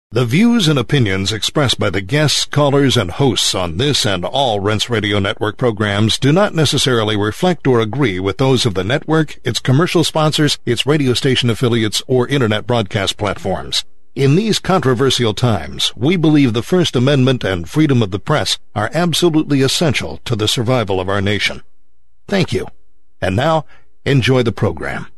The views and opinions expressed by the guests, callers, and hosts on this and all Rense Radio Network programs do not necessarily reflect or agree with those of the network, its commercial sponsors, its radio station affiliates, or internet broadcast platforms. In these controversial times, we believe the First Amendment and freedom of the press are absolutely essential to the survival of our nation. Thank you. And now, enjoy the program.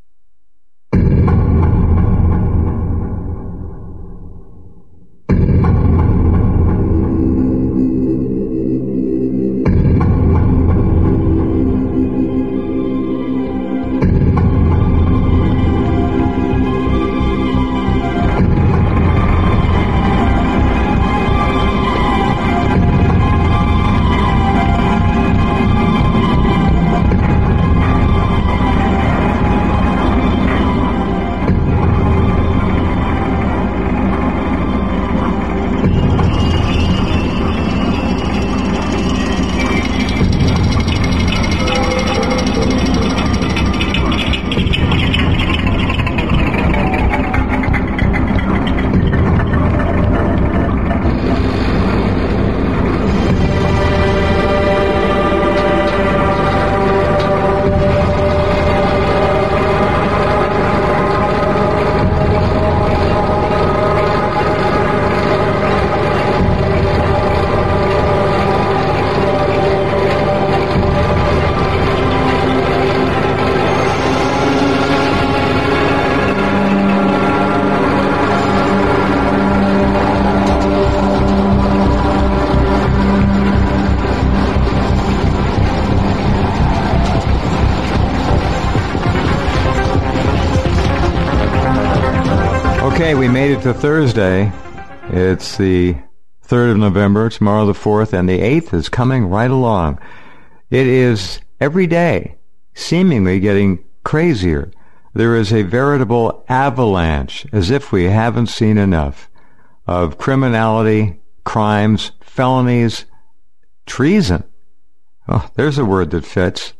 We made it to Thursday. It's the 3rd of November, tomorrow the 4th, and the 8th is coming right along. It is every day seemingly getting crazier. There is a veritable avalanche, as if we haven't seen enough, of criminality, crimes, felonies, treason. Oh, there's a word that fits.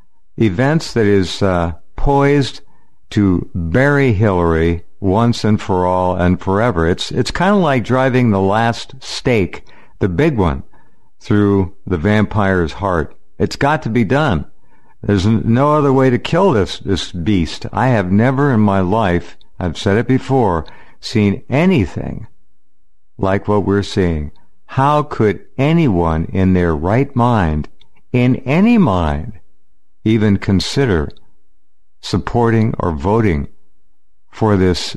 Events that is poised to bury Hillary once and for all and forever. It's kind of like driving the last stake, the big one, through the vampire's heart. It's got to be done. There's no other way to kill this beast. I have never in my life, I've said it before, seen anything like what we're seeing. How could anyone in their right mind, in any mind, even consider supporting or voting for this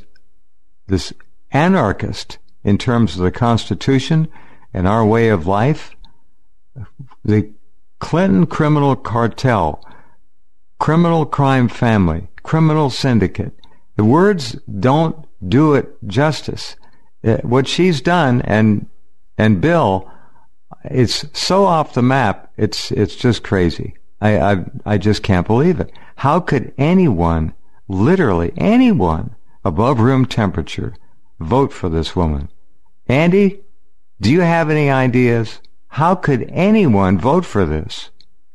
anarchist in terms of the Constitution and our way of life? The Clinton criminal cartel, criminal crime family, criminal syndicate. The words don't do it justice. What she's done and Bill, it's so off the map. It's just crazy. I just can't believe it. How could anyone, literally anyone, above room temperature, vote for this woman? Andy, do you have any ideas? How could anyone vote for this?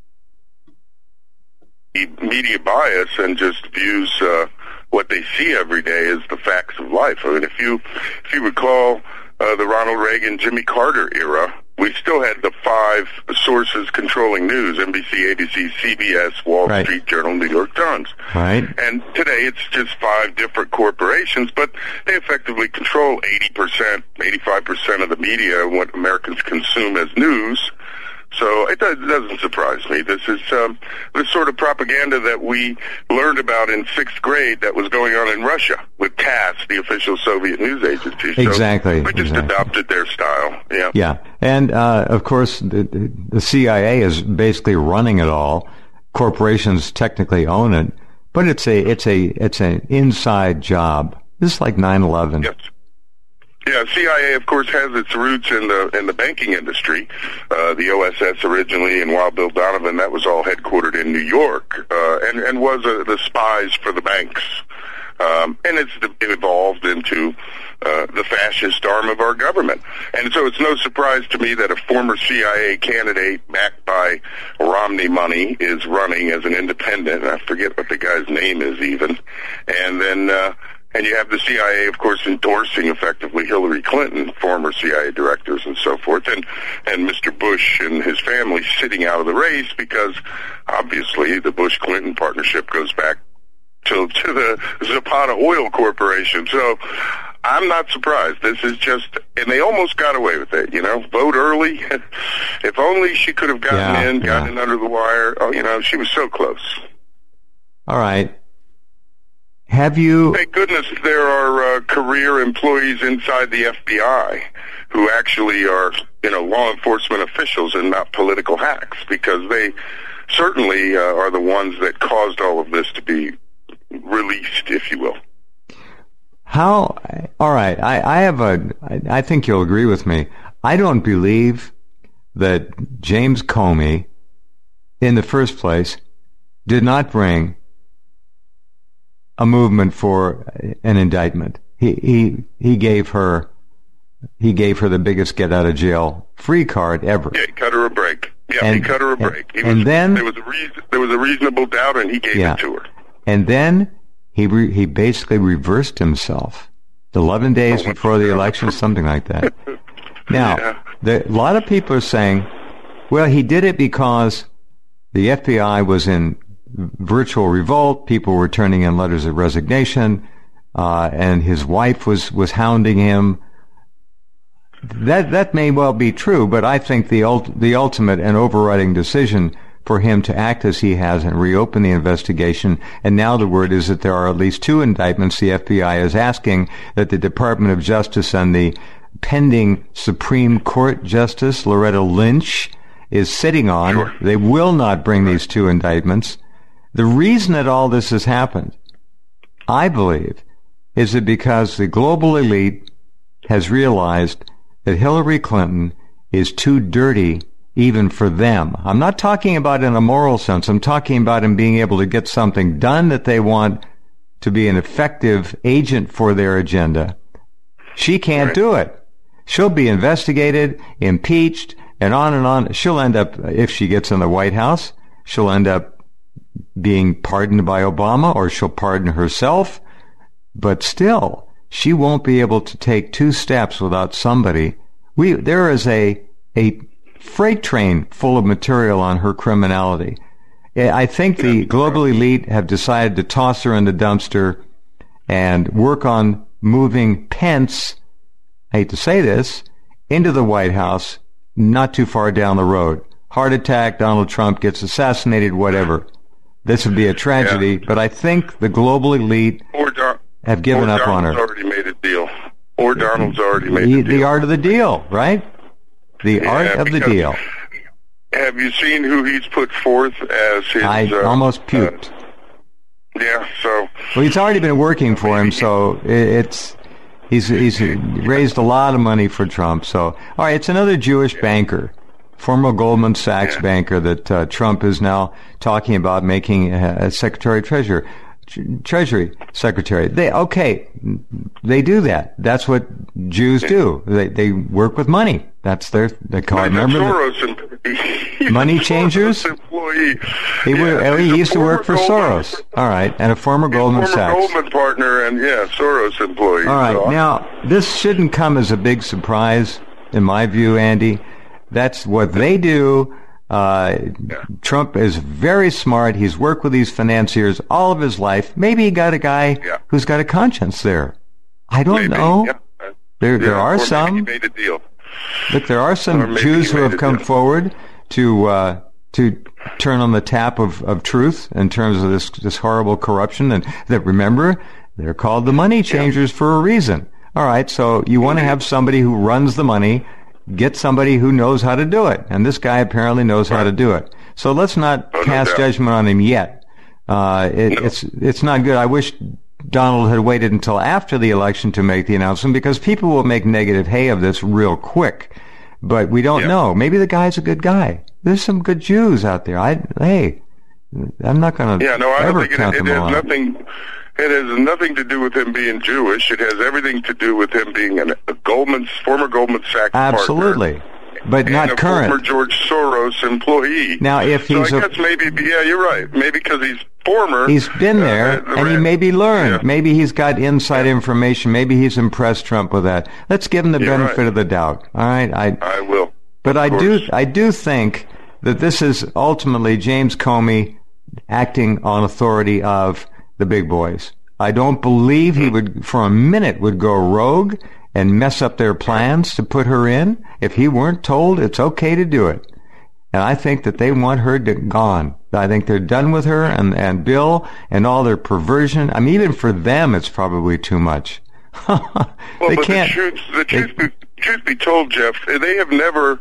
Media bias and just views what they see every day as the facts of life. I mean, if you recall the Ronald Reagan, Jimmy Carter era, we still had the 5 sources controlling news: NBC, ABC, CBS, Wall Street Journal, New York Times. Right. And today it's just 5 different corporations, but they effectively control 80%, 85% of the media and what Americans consume as news. So it doesn't surprise me. This is the sort of propaganda that we learned about in 6th grade that was going on in Russia with TASS, the official Soviet news agency. So exactly. We just adopted their style. Yeah. Yeah. And, of course, the CIA is basically running it all. Corporations technically own it, but it's an inside job. This is like 9/11. Yes. Yeah, CIA, of course, has its roots in the banking industry. The OSS originally, and Wild Bill Donovan, that was all headquartered in New York, and was the spies for the banks. And it's evolved into the fascist arm of our government. And so it's no surprise to me that a former CIA candidate backed by Romney money is running as an independent. I forget what the guy's name is even. And then And you have the CIA, of course, endorsing effectively Hillary Clinton, former CIA directors and so forth, and Mr. Bush and his family sitting out of the race because, obviously, the Bush-Clinton partnership goes back to the Zapata Oil Corporation. So I'm not surprised. This is just, and they almost got away with it, vote early. If only she could have gotten in under the wire. Oh, she was so close. All right. Have you... Thank goodness there are career employees inside the FBI who actually are, law enforcement officials and not political hacks, because they certainly are the ones that caused all of this to be released, if you will. How? All right. I think you'll agree with me. I don't believe that James Comey, in the first place, did not bring a movement for an indictment. He gave her the biggest get out of jail free card ever. Yeah, he cut her a break. Yeah, he cut her a break. Then there was a reasonable doubt, and he gave it to her. And then he basically reversed himself 11 days before the election, something like that. Now, a lot of people are saying, well, he did it because the FBI was in virtual revolt. People were turning in letters of resignation, and his wife was hounding him. That may well be true, but I think the ultimate and overriding decision for him to act as he has and reopen the investigation, and now the word is that there are at least 2 indictments the FBI is asking that the Department of Justice and the pending Supreme Court Justice Loretta Lynch is sitting on. Sure. They will not bring these 2 indictments. The reason that all this has happened, I believe, is that because the global elite has realized that Hillary Clinton is too dirty even for them. I'm not talking about in a moral sense. I'm talking about in being able to get something done that they want to be an effective agent for their agenda. She can't do it. She'll be investigated, impeached, and on and on. She'll end up, if she gets in the White House, she'll end up being pardoned by Obama, or she'll pardon herself. But still, she won't be able to take 2 steps without somebody. There is a freight train full of material on her criminality. I think the global elite have decided to toss her in the dumpster and work on moving Pence, I hate to say this, into the White House not too far down the road. Heart attack, Donald Trump gets assassinated, whatever. This would be a tragedy, but I think the global elite have given up on her. Donald's already made a deal. Or Donald's already made a deal. The art of the deal, right? The art of the deal. Have you seen who he's put forth as his... I almost puked. So... Well, he's already been working for him, so he's raised a lot of money for Trump. So, all right, it's another Jewish banker, former Goldman Sachs banker that Trump is now talking about making a Secretary of Treasury Secretary. They do that. That's what Jews do. They work with money. That's they call it. Remember money changers? He used to work for Soros. All right, and a former Goldman Sachs. Goldman partner and Soros employee. All right, now this shouldn't come as a big surprise, in my view, Andy. That's what they do. Trump is very smart. He's worked with these financiers all of his life. Maybe he got a guy who's got a conscience there. I don't know. Yeah. There are some. Maybe he made a deal. Look, there are some Jews who have come forward to turn on the tap of truth in terms of this horrible corruption, and that, remember, they're called the money changers for a reason. All right, so you want to have somebody who runs the money. Get somebody who knows how to do it. And this guy apparently knows how to do it. So let's not cast judgment on him yet. It's not good. I wish Donald had waited until after the election to make the announcement, because people will make negative hay of this real quick. But we don't know. Maybe the guy's a good guy. There's some good Jews out there. I'm not going to ever count them out. It has nothing to do with him being Jewish. It has everything to do with him being a former Goldman Sachs Absolutely. partner but not current. Former George Soros employee. Now, if he's I guess maybe, yeah, you're right. Maybe because he's former. He's been there, and he maybe learned. Yeah. Maybe he's got inside information. Maybe he's impressed Trump with that. Let's give him the benefit of the doubt. All right, I will. But I do think that this is ultimately James Comey acting on authority of the big boys. I don't believe he would, for a minute, would go rogue and mess up their plans to put her in if he weren't told it's okay to do it. And I think that they want her gone. I think they're done with her and Bill and all their perversion. I mean, even for them, it's probably too much. Well, but the truth be told, Jeff, they have never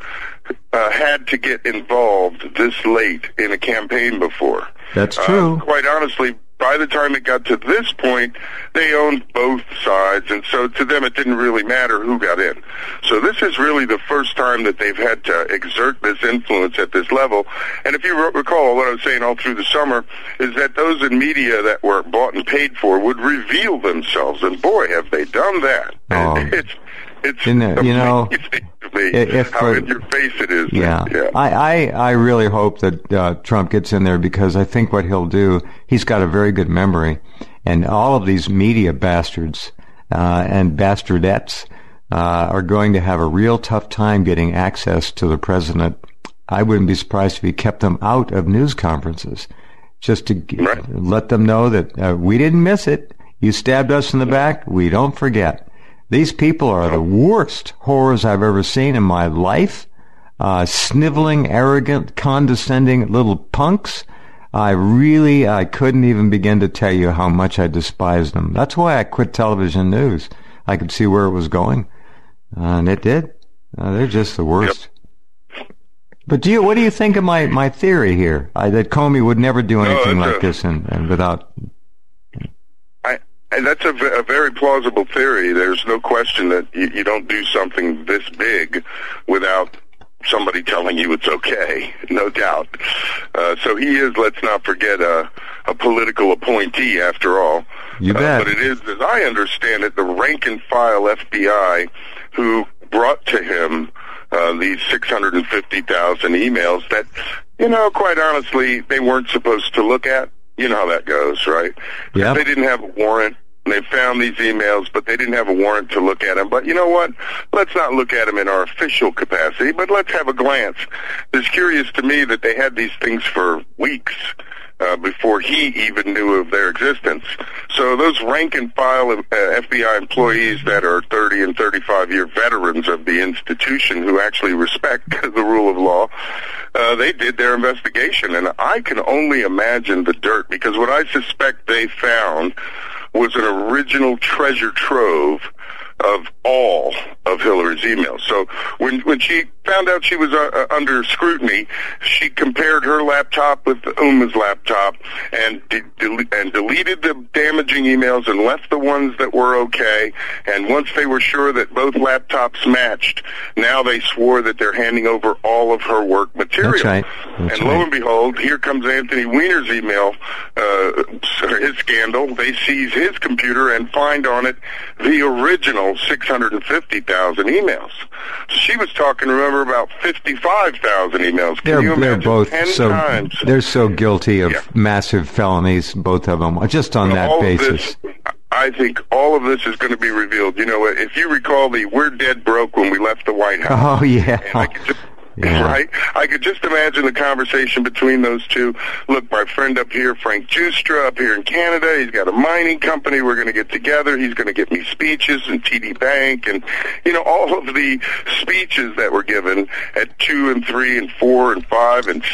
had to get involved this late in a campaign before. That's true. Quite honestly, by the time it got to this point, they owned both sides, and so to them it didn't really matter who got in. So this is really the first time that they've had to exert this influence at this level. And if you recall what I was saying all through the summer, is that those in media that were bought and paid for would reveal themselves, and boy, have they done that. Oh. It's you know, how in your face it is. Yeah. I really hope that Trump gets in there, because I think what he'll do, he's got a very good memory, and all of these media bastards and bastardettes are going to have a real tough time getting access to the president. I wouldn't be surprised if he kept them out of news conferences, just to let them know that we didn't miss it. You stabbed us in the back. We don't forget. These people are the worst horrors I've ever seen in my life. Sniveling, arrogant, condescending little punks. I couldn't even begin to tell you how much I despised them. That's why I quit television news. I could see where it was going. And it did. They're just the worst. Yep. But what do you think of my theory here? That Comey would never do anything like this and without... And that's a very plausible theory. There's no question that you don't do something this big without somebody telling you it's okay, no doubt. So he is, let's not forget, a political appointee after all. You bet. But it is, as I understand it, the rank-and-file FBI who brought to him these 650,000 emails that, quite honestly, they weren't supposed to look at. You know how that goes, right? Yeah. They didn't have a warrant. They found these emails, but they didn't have a warrant to look at them. But you know what? Let's not look at them in our official capacity, but let's have a glance. It's curious to me that they had these things for weeks before he even knew of their existence. So those rank-and-file FBI employees that are 30 and 35-year veterans of the institution who actually respect the rule of law, they did their investigation. And I can only imagine the dirt, because what I suspect they found was an original treasure trove of all of Hillary's emails. So when she found out she was under scrutiny, she compared her laptop with Uma's laptop and deleted the damaging emails and left the ones that were okay. And once they were sure that both laptops matched, now they swore that they're handing over all of her work material. That's right. And lo and behold, here comes Anthony Weiner's email, his scandal. They seize his computer and find on it the original 650,000 emails. So she was talking, remember, about 55,000 emails. They're both 10 so times? They're so guilty of massive felonies, both of them, just on that basis. I think all of this is going to be revealed. If you recall we're dead broke when we left the White House. Oh, yeah. And right? I could just imagine the conversation between those two. Look, my friend up here, Frank Giustra, up here in Canada, he's got a mining company. We're going to get together. He's going to get me speeches and TD Bank and, all of the speeches that were given at $2 and $3 and $4 and $5 and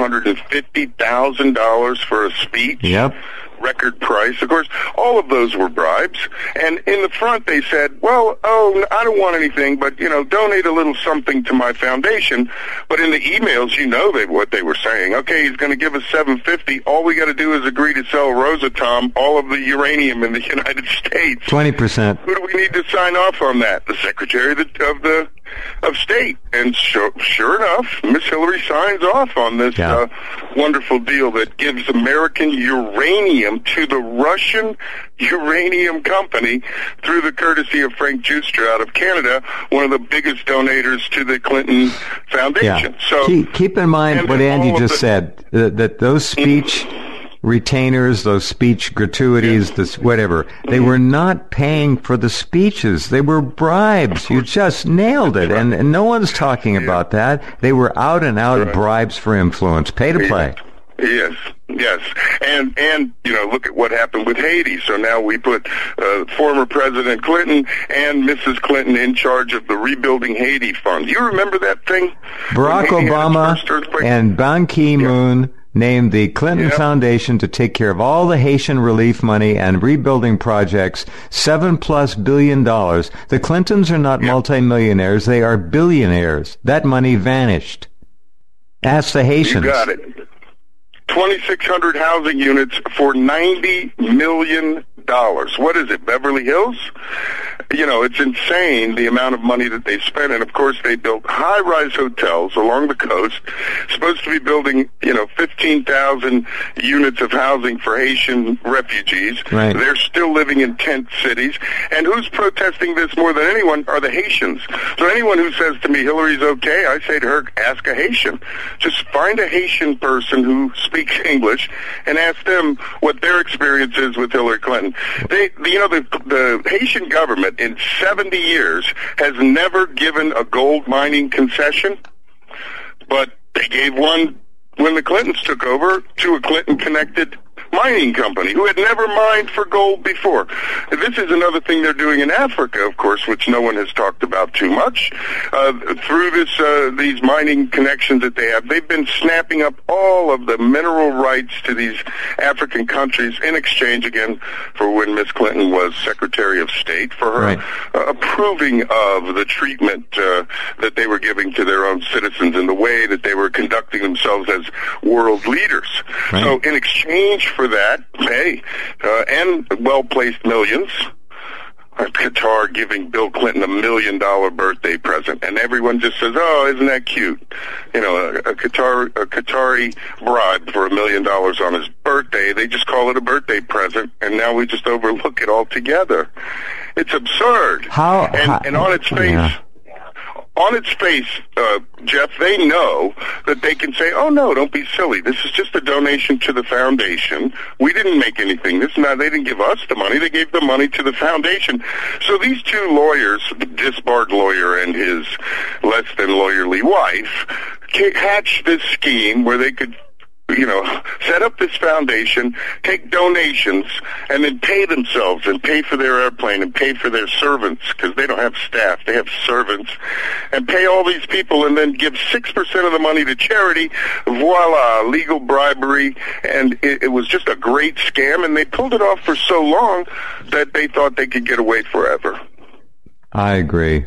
$750,000 for a speech. Yep. Record price. Of course, all of those were bribes. And in the front, they said, I don't want anything, but, donate a little something to my foundation. But in the emails, what they were saying. Okay, he's going to give us $750. All we got to do is agree to sell Rosatom all of the uranium in the United States. 20%. Who do we need to sign off on that? The Secretary of the of State. And sure enough, Miss Hillary signs off on this wonderful deal that gives American uranium to the Russian uranium company through the courtesy of Frank Giustra out of Canada, one of the biggest donators to the Clinton Foundation. Yeah. So keep in mind what Andy just said, that those speech retainers, those speech gratuities, this whatever, they were not paying for the speeches. They were bribes. You just nailed it. And no one's talking about that. They were out and out bribes for influence. Pay to play. Yes. And look at what happened with Haiti. So now we put former President Clinton and Mrs. Clinton in charge of the Rebuilding Haiti Fund. You remember that thing? Barack Obama and Ban Ki-moon named the Clinton Foundation to take care of all the Haitian relief money and rebuilding projects, $7+ billion. The Clintons are not multimillionaires, they are billionaires. That money vanished. Ask the Haitians. You got it. 2,600 housing units for $90 million. What is it, Beverly Hills? It's insane the amount of money that they spent. And, of course, they built high-rise hotels along the coast, supposed to be building, 15,000 units of housing for Haitian refugees. Right. They're still living in tent cities. And who's protesting this more than anyone are the Haitians. So anyone who says to me, Hillary's okay, I say to her, ask a Haitian. Just find a Haitian person who speaks English and ask them what their experience is with Hillary Clinton. The Haitian government in 70 years has never given a gold mining concession, but they gave one when the Clintons took over to a Clinton-connected mining company who had never mined for gold before. This is another thing they're doing in Africa, of course, which no one has talked about too much. Through these mining connections that they have, they've been snapping up all of the mineral rights to these African countries in exchange, again, for when Miss Clinton was Secretary of State, for her approving of the treatment that they were giving to their own citizens and the way that they were conducting themselves as world leaders. Right. So in exchange for that, and well-placed millions, Qatar giving Bill Clinton $1 million birthday present, and everyone just says, "Oh, isn't that cute?" A Qatari bribe for $1 million on his birthday. They just call it a birthday present, and now we just overlook it altogether. It's absurd. And on its face. Yeah. On its face, Jeff, they know that they can say, "Oh no, don't be silly. This is just a donation to the foundation. We didn't make anything. They didn't give us the money. They gave the money to the foundation." So these two lawyers, the disbarred lawyer and his less than lawyerly wife, hatched this scheme where they could set up this foundation, take donations, and then pay themselves and pay for their airplane and pay for their servants, because they don't have staff, they have servants, and pay all these people and then give 6% of the money to charity. Voila, legal bribery. And it was just a great scam, and they pulled it off for so long that they thought they could get away forever. I agree.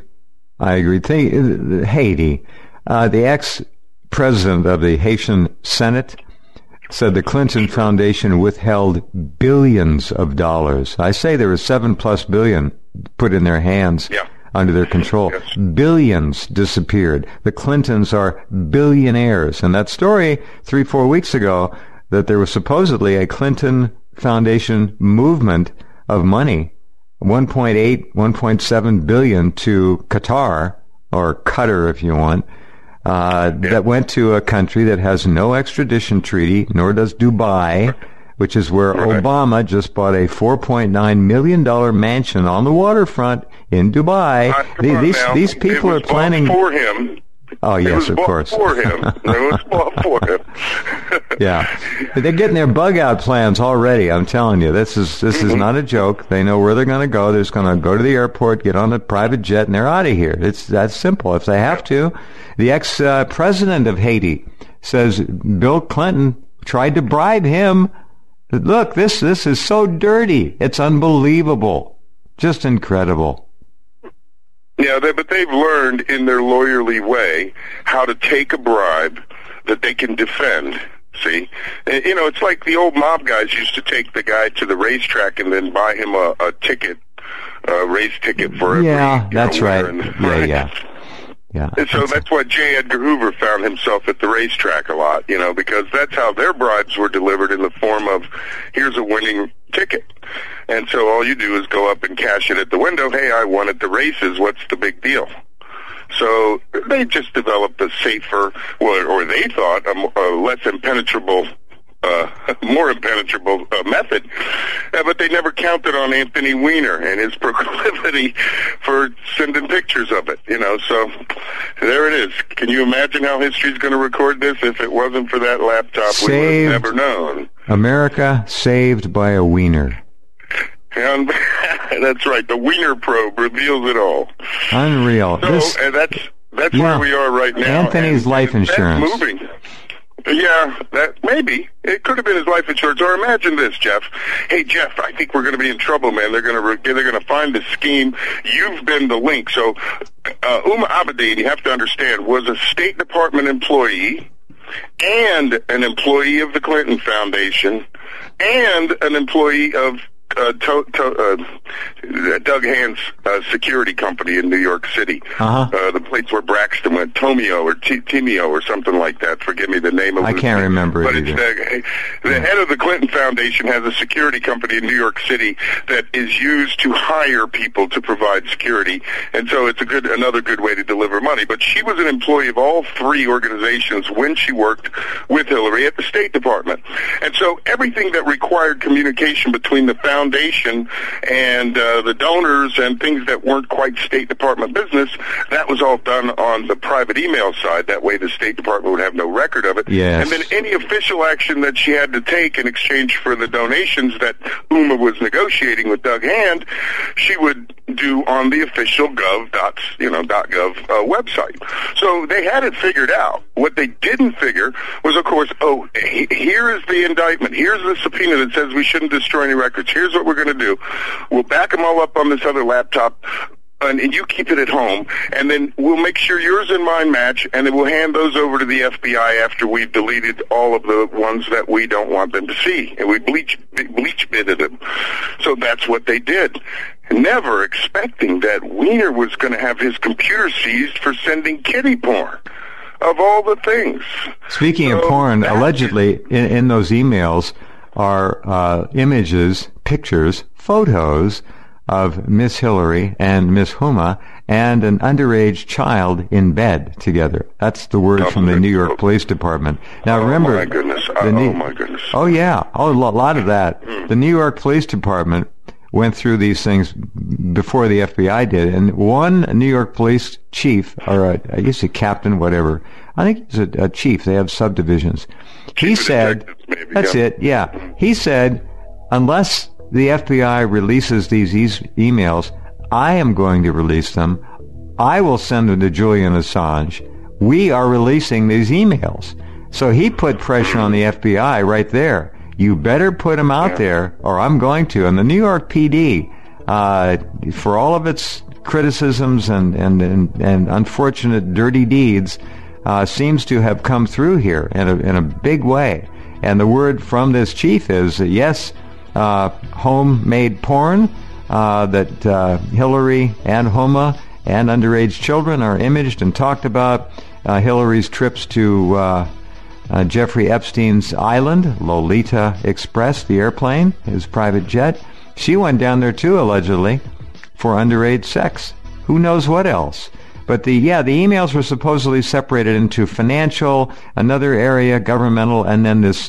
Haiti, the ex-president of the Haitian Senate said the Clinton Foundation withheld billions of dollars. I say there was $7+ billion put in their hands under their control. Yes. Billions disappeared. The Clintons are billionaires. And that story 3-4 weeks ago, that there was supposedly a Clinton Foundation movement of money, 1.8, 1.7 billion to Qatar, or Qatar if you want, that went to a country that has no extradition treaty, nor does Dubai, which is where Obama just bought a $4.9 million mansion on the waterfront in Dubai. These people are planning for him. Oh, yes, of course. For him. It was bought for him. Yeah. They're getting their bug-out plans already, I'm telling you. This is not a joke. They know where they're going to go. They're just going to go to the airport, get on a private jet, and they're out of here. It's that simple. If they have to. The ex-president of Haiti says Bill Clinton tried to bribe him. Look, this is so dirty. It's unbelievable. Just incredible. Yeah, but they've learned in their lawyerly way how to take a bribe that they can defend. See? It's like the old mob guys used to take the guy to the racetrack and then buy him a ticket, a race ticket for every that's right. And, yeah. Yeah. And so that's why J. Edgar Hoover found himself at the racetrack a lot, because that's how their bribes were delivered, in the form of, here's a winning ticket. And so all you do is go up and cash it at the window. Hey, I won at the races. What's the big deal? So they just developed a safer, or they thought a less impenetrable, more impenetrable method, but they never counted on Anthony Weiner and his proclivity for sending pictures of it, so there it is. Can you imagine how history's going to record this? If it wasn't for that laptop, we would have never known. America saved by a Weiner. And that's right. The Weiner probe reveals it all. Unreal. So that's where we are right now. Anthony's life insurance. That's moving. Yeah, that maybe. It could have been his life insurance. Or imagine this, Jeff. Hey, Jeff, I think we're going to be in trouble, man. They're going to find the scheme. You've been the link. So Huma Abedin, you have to understand, was a State Department employee and an employee of the Clinton Foundation and an employee of Doug Hand's security company in New York City. The place where Braxton went, Tomio or Timio or something like that. Forgive me the name of it. I can't remember but it either. It's the head of the Clinton Foundation has a security company in New York City that is used to hire people to provide security, and so it's another good way to deliver money. But she was an employee of all three organizations when she worked with Hillary at the State Department. And so everything that required communication between the foundation and the donors and things that weren't quite State Department business, that was all done on the private email side. That way the State Department would have no record of it. Yes. And then any official action that she had to take in exchange for the donations that Huma was negotiating with Doug Hand, she would do on the official .gov website. So they had it figured out. What they didn't figure was, of course, here is the indictment. Here's the subpoena that says we shouldn't destroy any records. Here's what we're going to do. We'll back them all up on this other laptop, and you keep it at home, and then we'll make sure yours and mine match, and then we'll hand those over to the FBI after we've deleted all of the ones that we don't want them to see, and we bleach bitted them. So that's what they did, never expecting that Weiner was going to have his computer seized for sending kiddie porn, of all the things. Speaking of porn, allegedly in those emails are images, pictures, photos of Miss Hillary and Miss Huma and an underage child in bed together. That's the word from the New York Police Department. Now remember... Oh, my goodness. My goodness. Oh, yeah. Oh, a lot of that. The New York Police Department went through these things before the FBI did, and one New York police chief, or I guess a captain, whatever, I think he's a chief. They have subdivisions. He said... That's it, yeah. He said, unless the FBI releases these emails, I am going to release them. I will send them to Julian Assange. We are releasing these emails. So he put pressure on the FBI right there. You better put them out there, or I'm going to. And the New York PD, for all of its criticisms and unfortunate dirty deeds, seems to have come through here in a big way. And the word from this chief is that, yes, homemade porn, that Hillary and Huma and underage children are imaged and talked about. Hillary's trips to Jeffrey Epstein's island, Lolita Express, the airplane, his private jet. She went down there too, allegedly, for underage sex. Who knows what else? But the emails were supposedly separated into financial, another area, governmental, and then this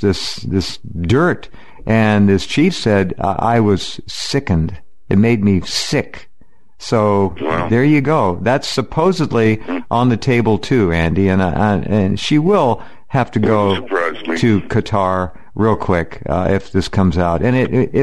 dirt. And this chief said, I was sickened. It made me sick. So there you go. That's supposedly on the table too, Andy. And she will have to go to Qatar real quick if this comes out. And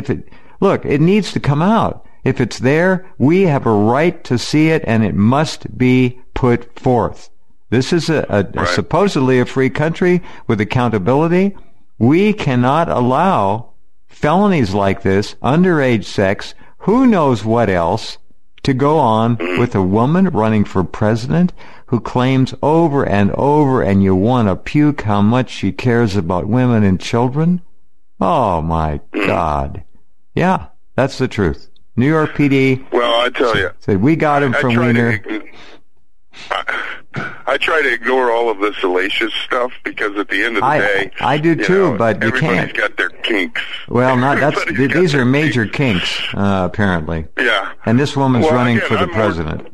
it needs to come out. If it's there, we have a right to see it, and it must be put forth. This is supposedly a free country with accountability. We cannot allow felonies like this, underage sex, who knows what else, to go on with a woman running for president who claims over and over, and you want to puke, how much she cares about women and children. Oh, my God. Yeah, that's the truth. New York PD. Well, I tell you, said we got him from Weiner. I try to ignore all of the salacious stuff because at the end of the day, I do too, but you can't. Everybody's got their kinks. Well, these are major kinks, apparently. Yeah. And this woman's running for the president.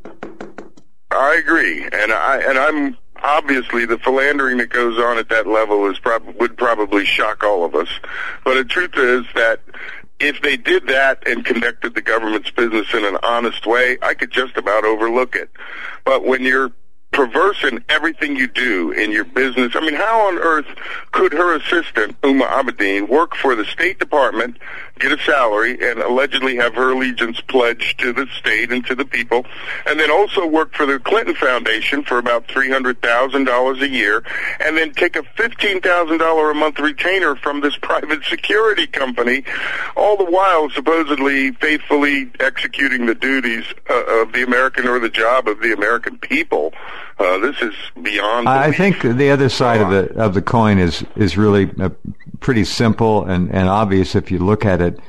I agree, and I'm obviously the philandering that goes on at that level would probably shock all of us. But the truth is that if they did that and conducted the government's business in an honest way, I could just about overlook it. But when you're perverse in everything you do in your business, I mean, how on earth could her assistant, Uma Abedin, work for the State Department, get a salary, and allegedly have her allegiance pledged to the state and to the people, and then also work for the Clinton Foundation for about $300,000 a year, and then take a $15,000 a month retainer from this private security company, all the while supposedly faithfully executing the duties of the American, or the job of the American people? This is beyond belief. I think the other side of the coin is really pretty simple and obvious if you look at it.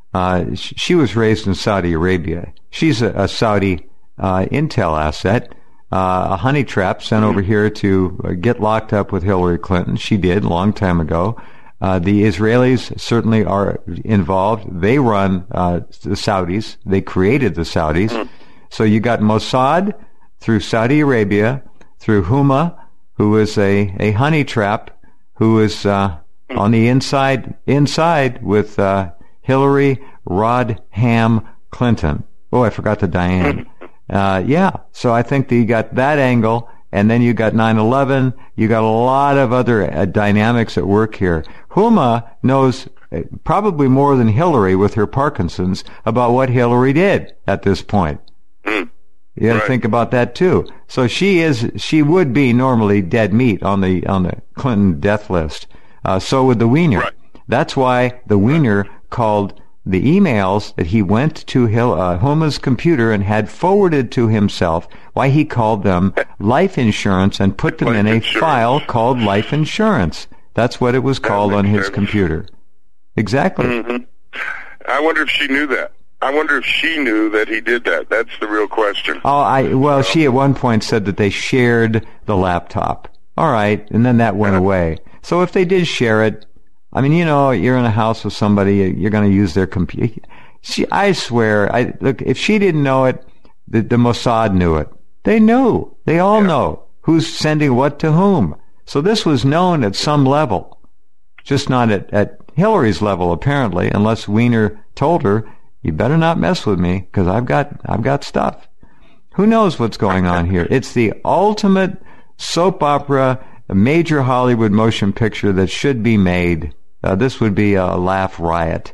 She was raised in Saudi Arabia. She's a Saudi intel asset, a honey trap sent over here to get locked up with Hillary Clinton. She did a long time ago. The Israelis certainly are involved. They run the Saudis. They created the Saudis. So you got Mossad through Saudi Arabia, through Huma, who is a honey trap, who is on the inside with Hillary Rodham Clinton. Oh, I forgot the Diane. Yeah, so I think that you got that angle, and then you got 9/11. You got a lot of other dynamics at work here. Huma knows probably more than Hillary with her Parkinson's about what Hillary did at this point. You got to think about that too. So she would be normally dead meat on the Clinton death list. So would the Wiener. Right. That's why the Wiener called the emails that he went to Huma's computer and had forwarded to himself, why he called them life insurance and put them in a file called life insurance. That's what it was called on his computer. Exactly. Mm-hmm. I wonder if she knew that. I wonder if she knew that he did that. That's the real question. She at one point said that they shared the laptop. All right, and then that went away. So if they did share it, I mean, you're in a house with somebody, you're going to use their computer. I swear, look, if she didn't know it, the Mossad knew it. They knew. They all know who's sending what to whom. So this was known at some level, just not at Hillary's level, apparently, unless Wiener told her, you better not mess with me because I've got stuff. Who knows what's going on here? It's the ultimate soap opera, a major Hollywood motion picture that should be made. This would be a laugh riot.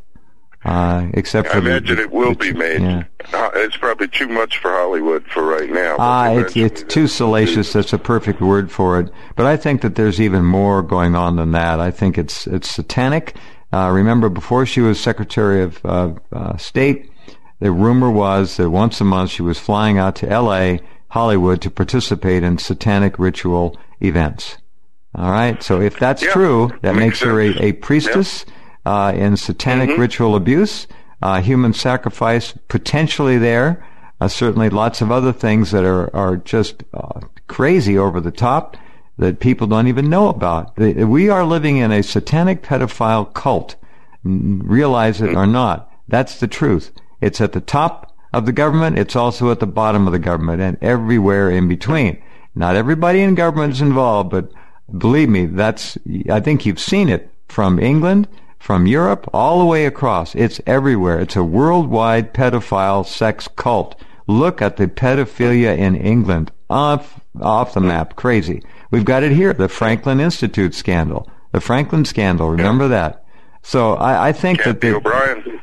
Except for I imagine it will be made. Yeah. It's probably too much for Hollywood for right now. It's too salacious. That's a perfect word for it. But I think that there's even more going on than that. I think it's satanic. Remember, before she was Secretary of State, the rumor was that once a month she was flying out to L.A., Hollywood, to participate in satanic ritual events. All right? So if that's true, that makes her a priestess in satanic ritual abuse, human sacrifice potentially there, certainly lots of other things that are just crazy over the top that people don't even know about. We are living in a satanic pedophile cult, realize it or not. That's the truth. It's at the top of the government. It's also at the bottom of the government and everywhere in between. Not everybody in government is involved, but believe me, I think you've seen it from England, from Europe, all the way across. It's everywhere. It's a worldwide pedophile sex cult. Look at the pedophilia in England. Off the map. Crazy. We've got it here. The Franklin Institute scandal. The Franklin scandal. Remember that. So I think Kathy O'Brien.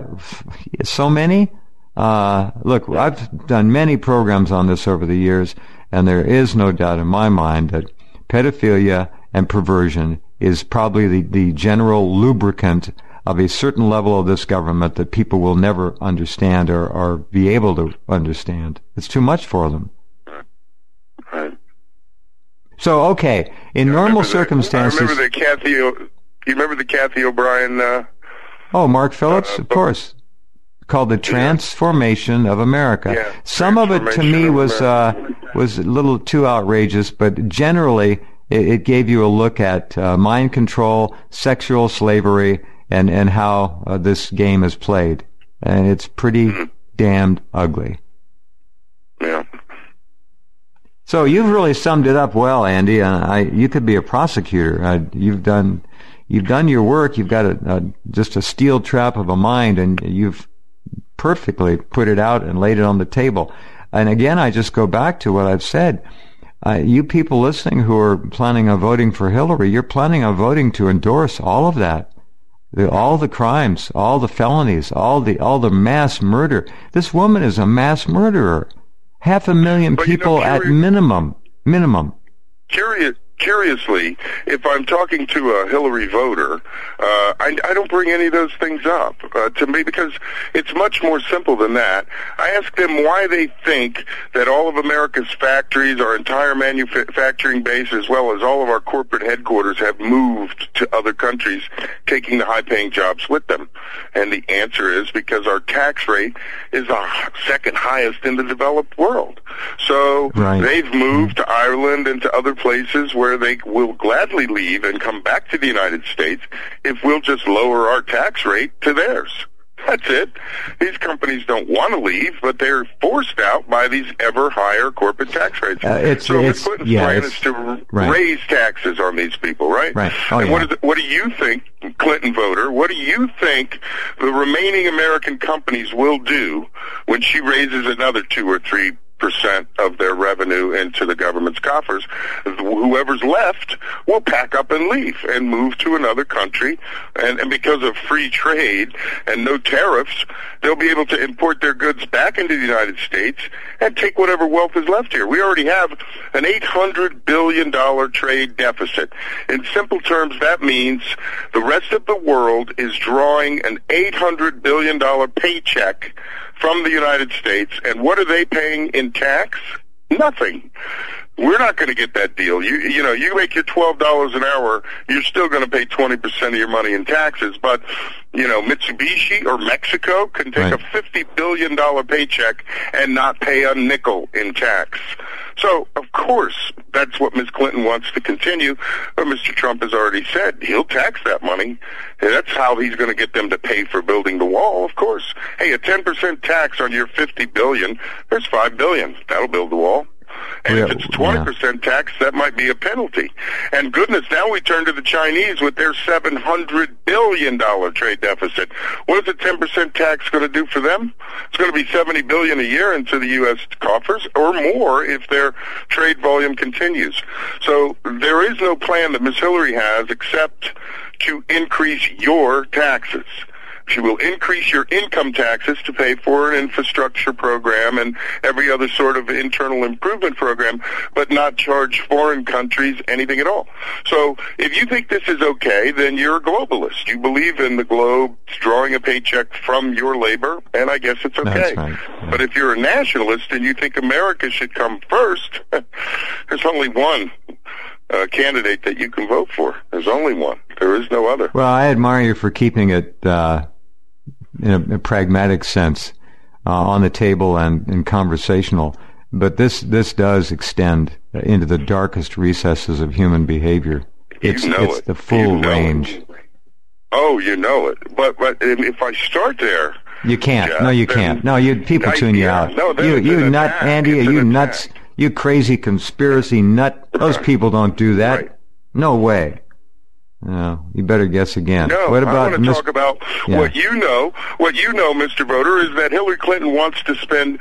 So many. Look, I've done many programs on this over the years, and there is no doubt in my mind that pedophilia and perversion is probably the general lubricant of a certain level of this government that people will never understand or be able to understand. It's too much for them. Right. So, okay, in normal circumstances... I remember you remember the Kathy O'Brien... Mark Phillips, of course. Called The Transformation of America. Yeah, Some of it, to me, was was a little too outrageous, but generally it gave you a look at mind control, sexual slavery, and how this game is played. And it's pretty damned ugly. Yeah. So you've really summed it up well, Andy. You could be a prosecutor. You've done your work. You've got just a steel trap of a mind, and you've perfectly put it out and laid it on the table. And again, I just go back to what I've said. You people listening who are planning on voting for Hillary, you're planning on voting to endorse all of that. All the crimes, all the felonies, all the mass murder. This woman is a mass murderer. 500,000 people at minimum. Curiously, if I'm talking to a Hillary voter, I don't bring any of those things up to me, because it's much more simple than that. I ask them why they think that all of America's factories, our entire manufacturing base, as well as all of our corporate headquarters, have moved to other countries, taking the high-paying jobs with them. And the answer is because our tax rate is the second highest in the developed world. So they've moved to Ireland and to other places where they will gladly leave and come back to the United States if we'll just lower our tax rate to theirs. That's it. These companies don't want to leave, but they're forced out by these ever higher corporate tax rates. So Ms. Clinton's plan is to raise taxes on these people, right? And what do you think, Clinton voter, what do you think the remaining American companies will do when she raises another 2 or 3% of their revenue into the government's coffers? Whoever's left will pack up and leave and move to another country, and because of free trade and no tariffs, they'll be able to import their goods back into the United States and take whatever wealth is left here. We already have an $800 billion trade deficit. In simple terms, that means the rest of the world is drawing an $800 billion paycheck from the United States, and what are they paying in tax? Nothing. We're not going to get that deal. You make your $12 an hour, you're still going to pay 20% of your money in taxes, but Mitsubishi or Mexico can take a $50 billion paycheck and not pay a nickel in tax. So, of course, that's what Ms. Clinton wants to continue, but Mr. Trump has already said he'll tax that money. And that's how he's going to get them to pay for building the wall, of course. Hey, a 10% tax on your $50 billion, there's $5 billion. That'll build the wall. And if it's 20% tax, that might be a penalty. And goodness, now we turn to the Chinese with their $700 billion trade deficit. What is a 10% tax going to do for them? It's going to be $70 billion a year into the U.S. coffers, or more if their trade volume continues. So there is no plan that Ms. Hillary has except to increase your taxes. She will increase your income taxes to pay for an infrastructure program and every other sort of internal improvement program, but not charge foreign countries anything at all. So if you think this is okay, then you're a globalist. You believe in the globe drawing a paycheck from your labor, and I guess it's okay. That's right. Yeah. But if you're a nationalist and you think America should come first, there's only one candidate that you can vote for. There's only one. There is no other. Well, I admire you for keeping it in a pragmatic sense on the table and conversational. But this does extend into the darkest recesses of human behavior. It's the full range. Oh, you know it. But if I start there, you can't. Jeff, No, you can't. No, people tune you out. No, you nut, Andy. Are you nuts? You crazy conspiracy nut. Those people don't do that. Right. No way. No, you better guess again. No, what about I want to talk about what you know. What you know, Mr. Voter, is that Hillary Clinton wants to spend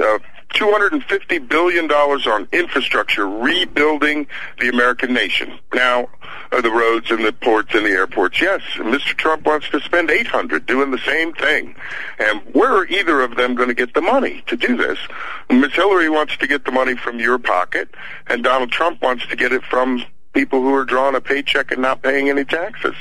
$250 billion on infrastructure, rebuilding the American nation. Now, the roads and the ports and the airports, yes. Mr. Trump wants to spend $800 doing the same thing. And where are either of them going to get the money to do this? Ms. Hillary wants to get the money from your pocket, and Donald Trump wants to get it from people who are drawing a paycheck and not paying any taxes.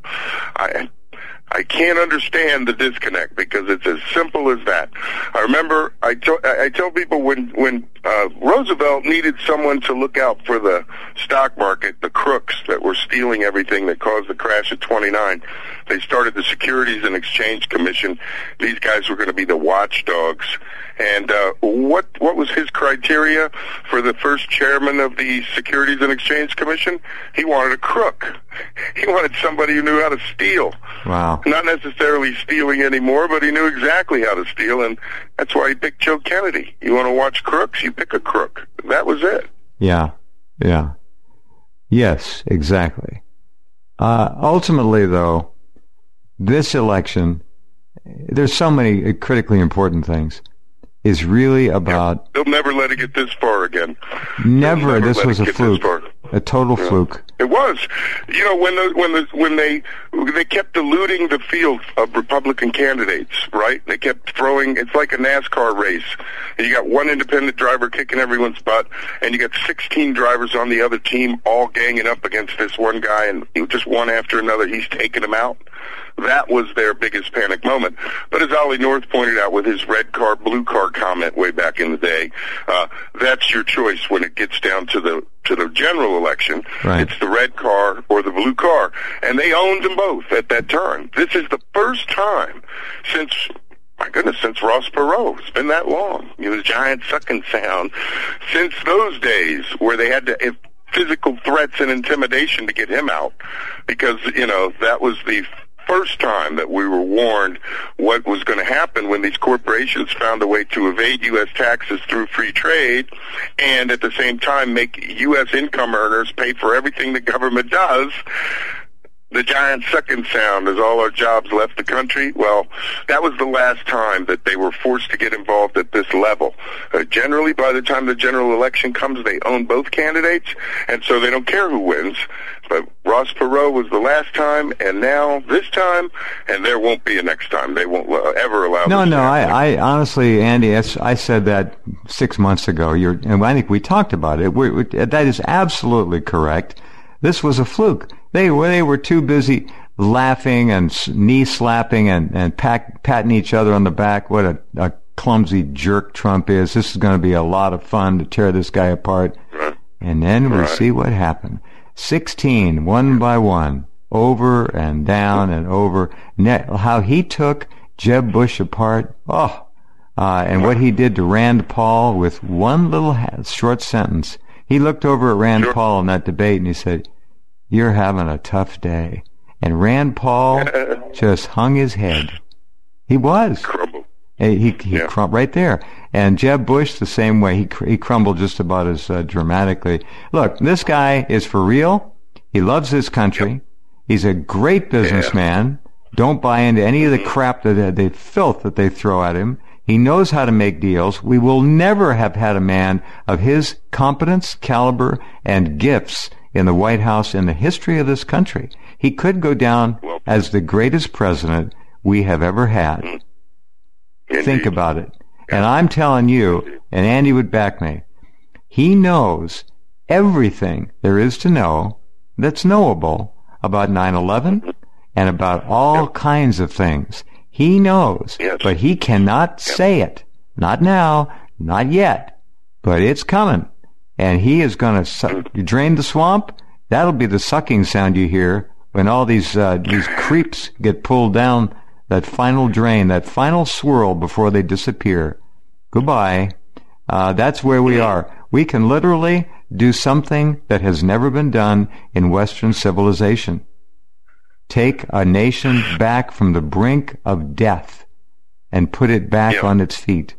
I can't understand the disconnect because it's as simple as that. I remember I tell people when Roosevelt needed someone to look out for the stock market, the crooks that were stealing everything that caused the crash of 29. They started the Securities and Exchange Commission. These guys were going to be the watchdogs. And what was his criteria for the first chairman of the Securities and Exchange Commission? He wanted a crook. He wanted somebody who knew how to steal. Wow. Not necessarily stealing anymore, but he knew exactly how to steal, and that's why he picked Joe Kennedy. You want to watch crooks? You pick a crook. That was it. Yeah. Yes, exactly. Ultimately, though, this election, there's so many critically important things, is really about... They'll never let it get this far again. Never. This was a fluke. A total fluke. It was. You know, when they kept diluting the field of Republican candidates, right? They kept throwing, it's like a NASCAR race. You got one independent driver kicking everyone's butt, and you got 16 drivers on the other team all ganging up against this one guy, and just one after another, he's taking them out. That was their biggest panic moment. But as Ollie North pointed out with his red car, blue car comment way back in the day, that's your choice when it gets down to the general election. Right. It's the red car or the blue car. And they owned them both at that time. This is the first time since Ross Perot. It's been that long. The giant sucking sound. Since those days where they had to physical threats and intimidation to get him out, because, that was the first time that we were warned what was going to happen when these corporations found a way to evade U.S. taxes through free trade and at the same time make U.S. income earners pay for everything the government does. The giant sucking sound as all our jobs left the country. Well, that was the last time that they were forced to get involved at this level. Generally, by the time the general election comes, they own both candidates, and so they don't care who wins. But Ross Perot was the last time, and now this time, and there won't be a next time. They won't ever allow. No. I honestly, Andy, I said that 6 months ago. And I think we talked about it. That is absolutely correct. This was a fluke. They were too busy laughing and knee slapping and patting each other on the back. What a clumsy jerk Trump is. This is going to be a lot of fun to tear this guy apart. Right. And then we see what happened. 16, one by one, over and down and over. How he took Jeb Bush apart. And what he did to Rand Paul with one little short sentence. He looked over at Rand Paul in that debate and he said, "You're having a tough day." And Rand Paul just hung his head. He was. Crumbled. He crumbled right there. And Jeb Bush the same way. He crumbled just about as dramatically. Look, this guy is for real. He loves this country. Yep. He's a great businessman. Don't buy into any of the crap the filth that they throw at him. He knows how to make deals. We will never have had a man of his competence, caliber, and gifts in the White House in the history of this country. He could go down as the greatest president we have ever had. Indeed. Think about it. And I'm telling you, and Andy would back me, he knows everything there is to know that's knowable about 9/11 and about all kinds of things. He knows, but he cannot say it. Not now, not yet, but it's coming. And he is going to drain the swamp. That'll be the sucking sound you hear when all these creeps get pulled down that final drain, that final swirl before they disappear. Goodbye. That's where we are. We can literally do something that has never been done in Western civilization. Take a nation back from the brink of death and put it back on its feet.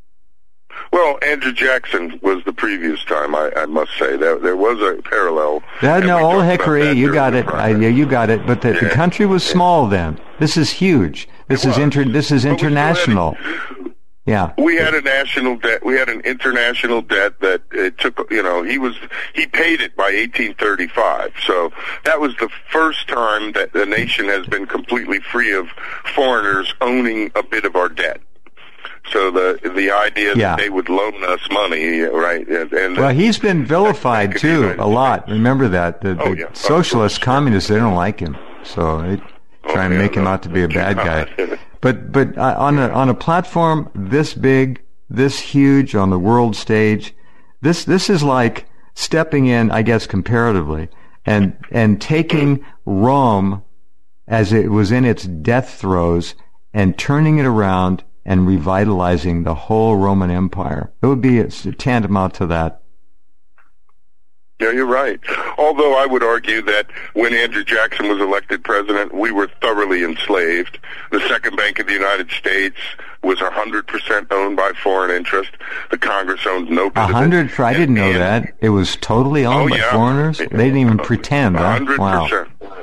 Well, Andrew Jackson was the previous time, I must say. There was a parallel. Old Hickory, you got it. You got it. But the country was small then. This is huge. This is international. Yeah. We had a national debt. We had an international debt that it took, he paid it by 1835. So that was the first time that the nation has been completely free of foreigners owning a bit of our debt. So the idea that they would loan us money, right? Well, he's been vilified too a lot. Remember that the socialists, communists, they don't like him, so they try and make him out to be a bad guy. But on a platform this big, this huge on the world stage, this is like stepping in, I guess, comparatively, and taking Rome as it was in its death throes and turning it around and revitalizing the whole Roman Empire. It would be tantamount to that. Yeah, you're right. Although I would argue that when Andrew Jackson was elected president, we were thoroughly enslaved. The Second Bank of the United States was 100% owned by foreign interest. The Congress owned no bit of it. I didn't know that. It was totally owned by foreigners? They didn't even pretend. 100%. Wow.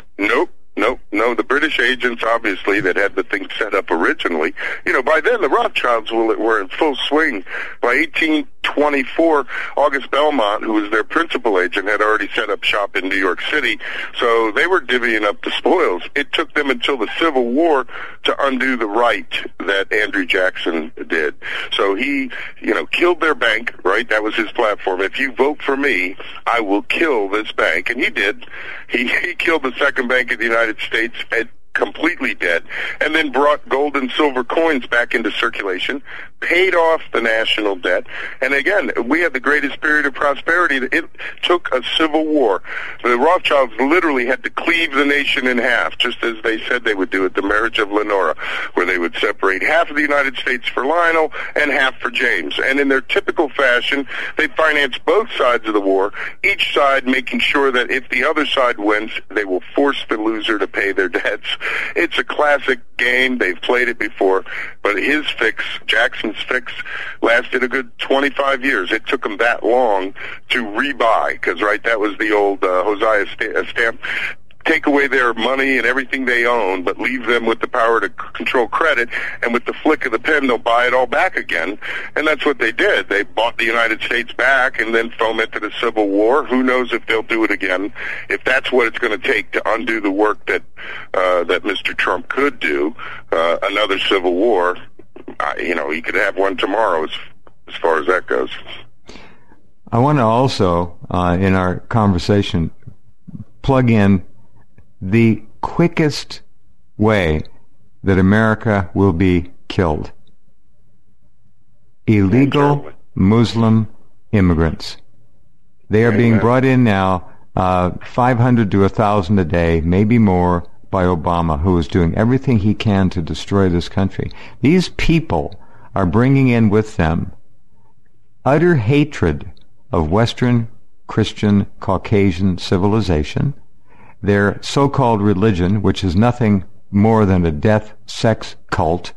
No, the British agents, obviously, that had the thing set up originally. By then, the Rothschilds were in full swing. By 1824, August Belmont, who was their principal agent, had already set up shop in New York City, so they were divvying up the spoils. It took them until the Civil War to undo the right that Andrew Jackson did. So he, killed their bank, right? That was his platform. If you vote for me, I will kill this bank. And he did. He killed the Second Bank of the United States at completely dead, and then brought gold and silver coins back into circulation, paid off the national debt, and again, we had the greatest period of prosperity. It took a civil war. The Rothschilds literally had to cleave the nation in half, just as they said they would do at the marriage of Lenora, where they would separate half of the United States for Lionel and half for James. And in their typical fashion, they financed both sides of the war, each side making sure that if the other side wins, they will force the loser to pay their debts. It's a classic game. They've played it before. But his fix, Jackson's fix, lasted a good 25 years. It took him that long to rebuy, because, right, that was the old Hosea stamp. Take away their money and everything they own, but leave them with the power to control credit, and with the flick of the pen, they'll buy it all back again. And that's what they did. They bought the United States back and then fomented a civil war. Who knows if they'll do it again? If that's what it's going to take to undo the work that Mr. Trump could do, another civil war, he could have one tomorrow as far as that goes. I want to also, in our conversation, plug in the quickest way that America will be killed. Illegal Muslim immigrants. They are being brought in now, 500 to 1,000 a day, maybe more, by Obama, who is doing everything he can to destroy this country. These people are bringing in with them utter hatred of Western Christian Caucasian civilization. Their so-called religion, which is nothing more than a death sex cult,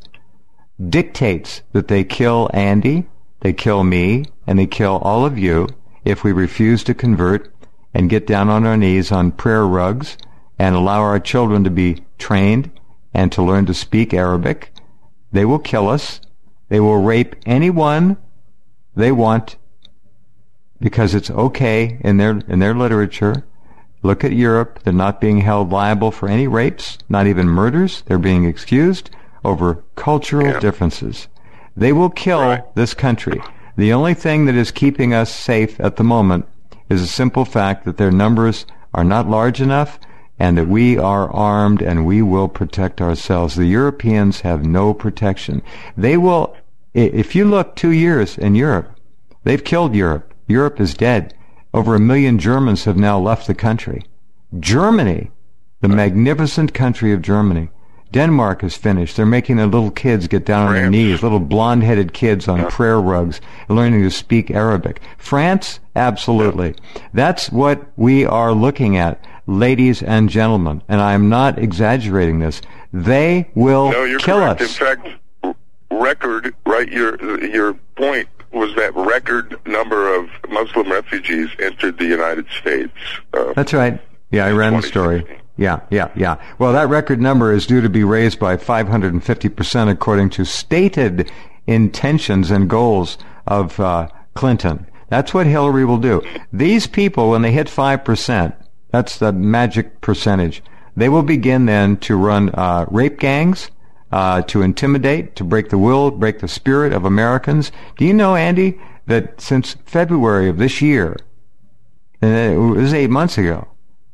dictates that they kill Andy, they kill me, and they kill all of you if we refuse to convert and get down on our knees on prayer rugs and allow our children to be trained and to learn to speak Arabic. They will kill us. They will rape anyone they want, because it's okay in their literature. Look at Europe. They're not being held liable for any rapes, not even murders. They're being excused over cultural differences. They will kill this country. The only thing that is keeping us safe at the moment is the simple fact that their numbers are not large enough and that we are armed and we will protect ourselves. The Europeans have no protection. They will, if you look 2 years in Europe, they've killed Europe. Europe is dead. Over 1 million Germans have now left the country. Germany, the magnificent country of Germany. Denmark is finished. They're making their little kids get down on their knees, little blonde-headed kids on prayer rugs, learning to speak Arabic. France, absolutely. That's what we are looking at, ladies and gentlemen. And I'm not exaggerating this. They will kill us. In fact, record, right, your point was that record number of Muslim refugees entered the United States. That's right. Yeah, I ran the story. Yeah. Well, that record number is due to be raised by 550% according to stated intentions and goals of Clinton. That's what Hillary will do. These people, when they hit 5%, that's the magic percentage, they will begin then to run rape gangs, to intimidate, to break the will, break the spirit of Americans. Do you know, Andy, that since February of this year, and it was 8 months ago,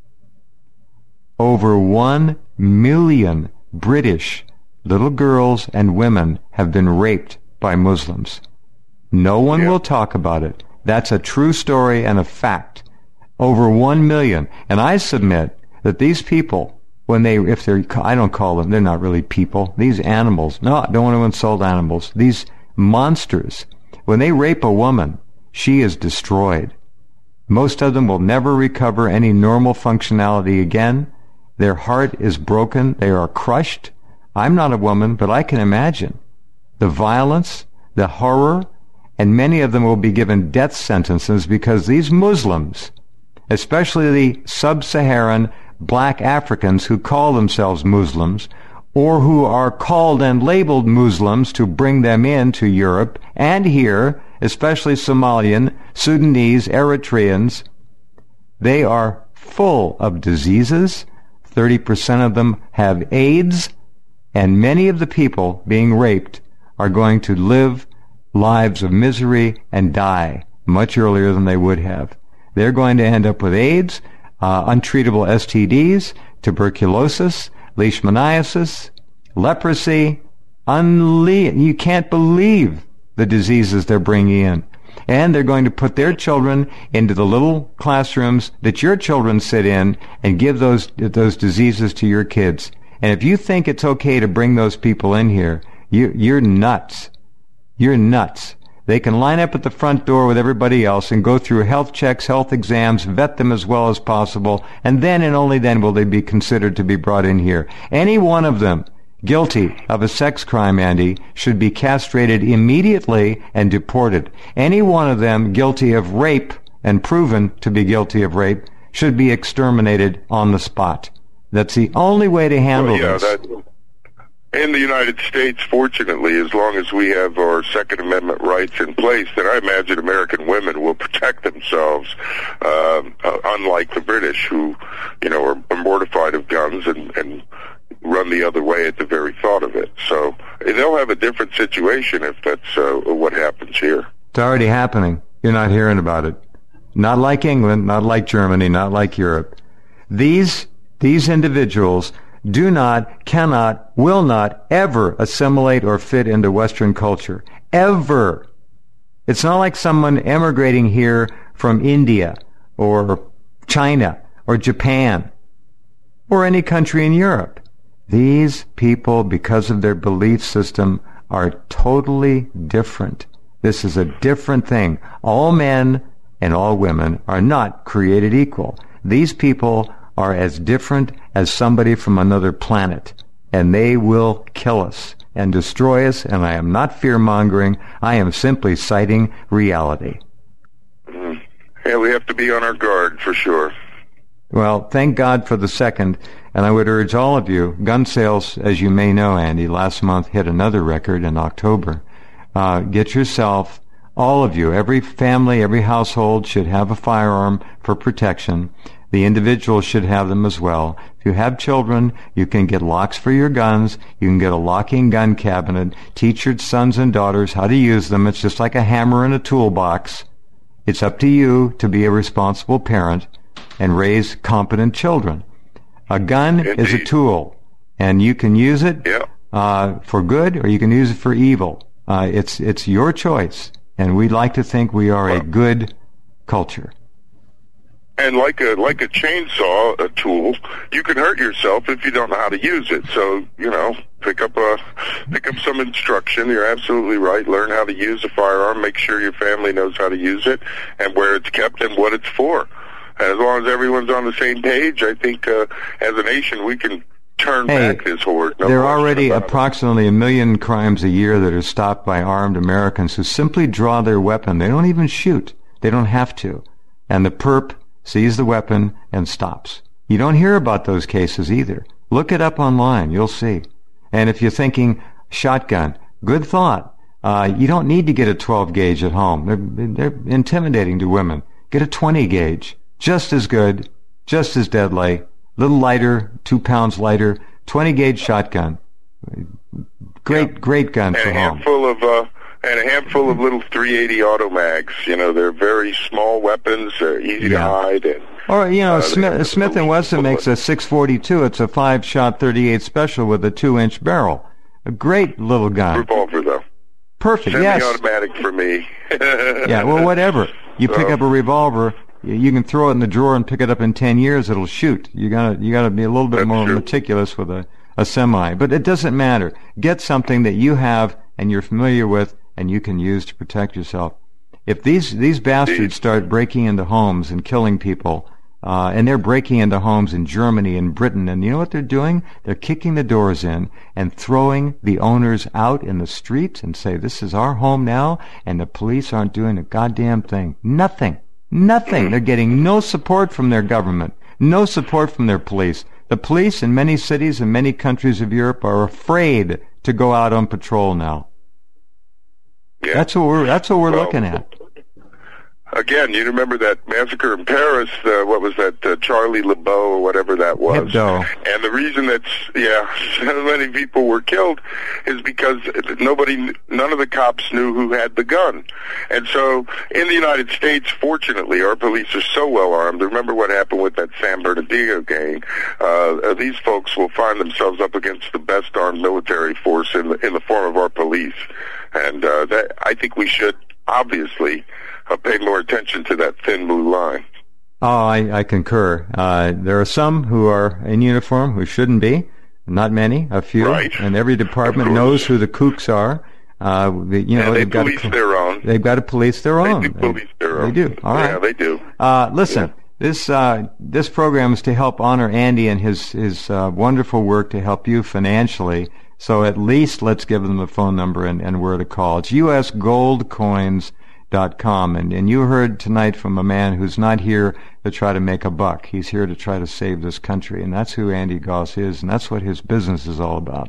over 1 million British little girls and women have been raped by Muslims. No one will talk about it. That's a true story and a fact. Over 1 million. And I submit that these people, I don't call them, they're not really people. These animals, no, I don't want to insult animals. These monsters, when they rape a woman, she is destroyed. Most of them will never recover any normal functionality again. Their heart is broken. They are crushed. I'm not a woman, but I can imagine the violence, the horror, and many of them will be given death sentences because these Muslims, especially the sub-Saharan black Africans who call themselves Muslims, or who are called and labeled Muslims to bring them into Europe and here, especially Somalian, Sudanese, Eritreans, they are full of diseases. 30% of them have AIDS, and many of the people being raped are going to live lives of misery and die much earlier than they would have. They're going to end up with AIDS, untreatable STDs, tuberculosis, leishmaniasis, leprosy. You can't believe the diseases they're bringing in. And they're going to put their children into the little classrooms that your children sit in and give those diseases to your kids. And if you think it's okay to bring those people in here, you're nuts. You're nuts. They can line up at the front door with everybody else and go through health checks, health exams, vet them as well as possible, and then and only then will they be considered to be brought in here. Any one of them guilty of a sex crime, Andy, should be castrated immediately and deported. Any one of them guilty of rape and proven to be guilty of rape should be exterminated on the spot. That's the only way to handle this. In the United States, fortunately, as long as we have our Second Amendment rights in place, then I imagine American women will protect themselves, unlike the British, who, are mortified of guns and run the other way at the very thought of it. So they'll have a different situation if that's what happens here. It's already happening. You're not hearing about it. Not like England, not like Germany, not like Europe. These individuals do not, cannot, will not ever assimilate or fit into Western culture. Ever. It's not like someone emigrating here from India or China or Japan or any country in Europe. These people, because of their belief system, are totally different. This is a different thing. All men and all women are not created equal. These people are as different as somebody from another planet, and they will kill us and destroy us, and I am not fear-mongering. I am simply citing reality. Yeah, we have to be on our guard, for sure. Well, thank God for the second, and I would urge all of you, gun sales, as you may know, Andy, last month hit another record in October. Get yourself, all of you, every family, every household should have a firearm for protection. The individual should have them as well. If you have children, you can get locks for your guns. You can get a locking gun cabinet. Teach your sons and daughters how to use them. It's just like a hammer in a toolbox. It's up to you to be a responsible parent and raise competent children. A gun is a tool, and you can use it for good or you can use it for evil. It's your choice, and we'd like to think we are a good culture. And like a chainsaw, a tool, you can hurt yourself if you don't know how to use it. So, pick up some instruction. You're absolutely right. Learn how to use a firearm. Make sure your family knows how to use it and where it's kept and what it's for. And as long as everyone's on the same page, I think as a nation we can turn back this horde. There are already approximately 1 million crimes a year that are stopped by armed Americans who simply draw their weapon. They don't even shoot. They don't have to. And the perp sees the weapon and stops. You don't hear about those cases either. Look it up online. You'll see. And if you're thinking shotgun, good thought. You don't need to get a 12 gauge at home. They're intimidating to women. Get a 20 gauge. Just as good, just as deadly, little lighter, 2 pounds lighter, 20 gauge shotgun. Great gun for home. And a handful of little 380 auto mags. They're very small weapons, easy to hide. And, Smith & Wesson makes a 642. It's a 5-shot 38 special with a 2-inch barrel. A great little gun. Revolver, though. perfect. Yes. Semi-automatic for me. Yeah, well, whatever. You pick up a revolver, you can throw it in the drawer and pick it up in 10 years, it'll shoot. You gotta be a little bit more meticulous with a semi. But it doesn't matter. Get something that you have and you're familiar with and you can use to protect yourself. If these bastards start breaking into homes and killing people, and they're breaking into homes in Germany and Britain, and you know what they're doing? They're kicking the doors in and throwing the owners out in the streets and say, this is our home now, and the police aren't doing a goddamn thing. Nothing. They're getting no support from their government, no support from their police. The police in many cities and many countries of Europe are afraid to go out on patrol now. Yeah. That's what we're looking at. Again, you remember that massacre in Paris, what was that, Charlie Hebdo or whatever that was. Hebdo. And the reason so many people were killed is because none of the cops knew who had the gun. And so, in the United States, fortunately, our police are so well armed. Remember what happened with that San Bernardino gang. These folks will find themselves up against the best armed military force in the form of our police. And I think we should, obviously, pay more attention to that thin blue line. Oh, I concur. There are some who are in uniform who shouldn't be. Not many, a few. Right. And every department knows who the kooks are. They police their own. They've got to police their own. They do police their own. They do. All right. Yeah, they do. Listen, this program is to help honor Andy and his wonderful work to help you financially. So at least let's give them the phone number and where to call. It's usgoldcoins.com. And you heard tonight from a man who's not here to try to make a buck. He's here to try to save this country, and that's who Andy Goss is, and that's what his business is all about.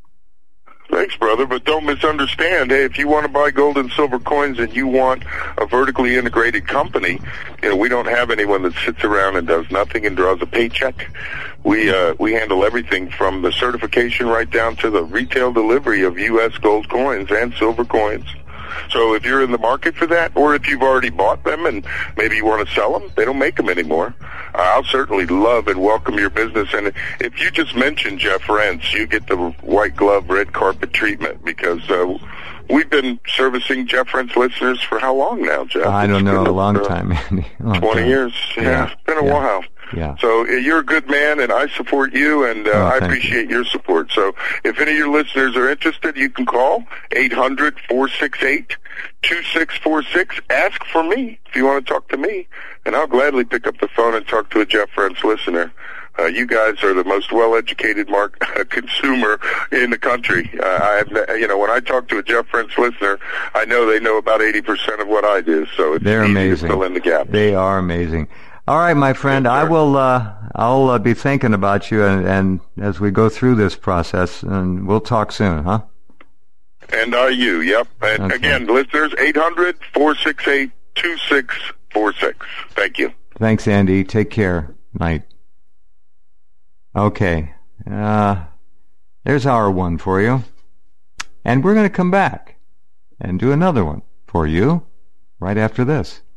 Thanks, brother, but don't misunderstand. Hey, if you want to buy gold and silver coins and you want a vertically integrated company, we don't have anyone that sits around and does nothing and draws a paycheck. We handle everything from the certification right down to the retail delivery of U.S. gold coins and silver coins. So if you're in the market for that, or if you've already bought them and maybe you want to sell them, they don't make them anymore. I'll certainly love and welcome your business. And if you just mention Jeff Rense, you get the white glove, red carpet treatment, because we've been servicing Jeff Rense listeners for how long now, Jeff? I don't know, a long time, Andy. 20 years. Yeah, it's been a while. Yeah. So you're a good man, and I support you, and I appreciate your support. So if any of your listeners are interested, you can call 800-468-2646. Ask for me if you want to talk to me, and I'll gladly pick up the phone and talk to a Jeff Rense listener. You guys are the most well-educated consumer in the country. When I talk to a Jeff Rense listener, I know they know about 80% of what I do. So it's They're easy amazing. to fill in the gap. They are amazing. All right, my friend, Yes, I will. I'll be thinking about you, and as we go through this process, and we'll talk soon, huh? And are you? Yep. And Okay. again, listeners, 800-468-2646. Thank you. Thanks, Andy. Take care. Night. Okay. There's hour one for you, and we're going to come back and do another one for you right after this.